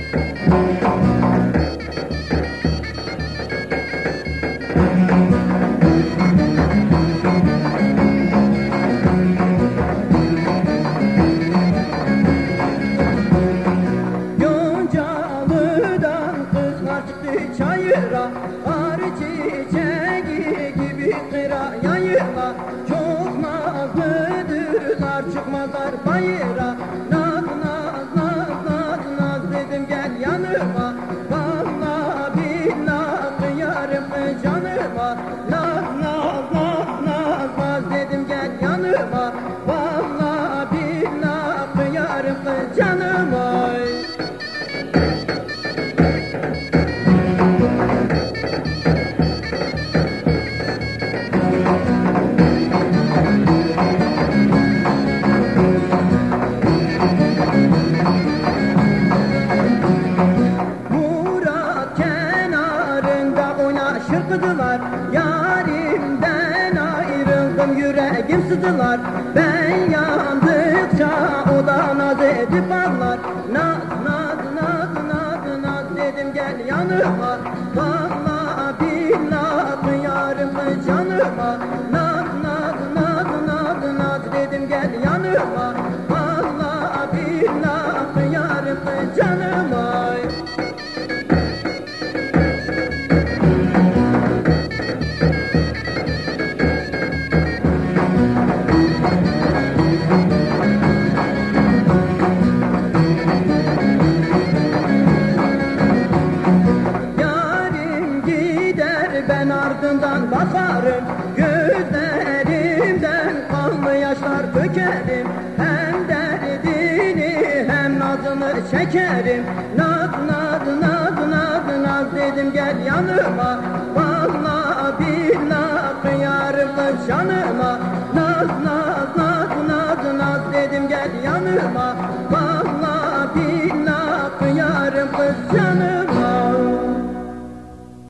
Yoncalı'dan kızlar çıktı çayıra, arı çiçeği gibi kıra yayıla. Çok nazlıdırlar, çıkmazlar bayıra. Naz naz naz naz naz dedim gel yanıma. Vallahi billahi yarım canıma. Naz naz naz naz naz dedim gel yanıma. Vallahi billahi yarım canıma. Şırpıdılar, yarimden ayrıldım, yüreğim sızılar. Ben yandıkça o da naz edip ağlar. Naz naz naz naz naz dedim gel yanıma. Vallahi billahi yarım canıma. Naz naz naz naz naz dedim gel yanıma. Vallahi billahi yarım canıma. Ben ardından bakarım, gözlerimden kanlı yaşlar dökerim. Hem derdini hem nazını çekerim. Naz naz naz naz naz dedim gel yanıma. Vallahi billahi yarım canıma. Naz naz naz naz naz dedim gel yanıma. Vallahi billahi yarım canıma.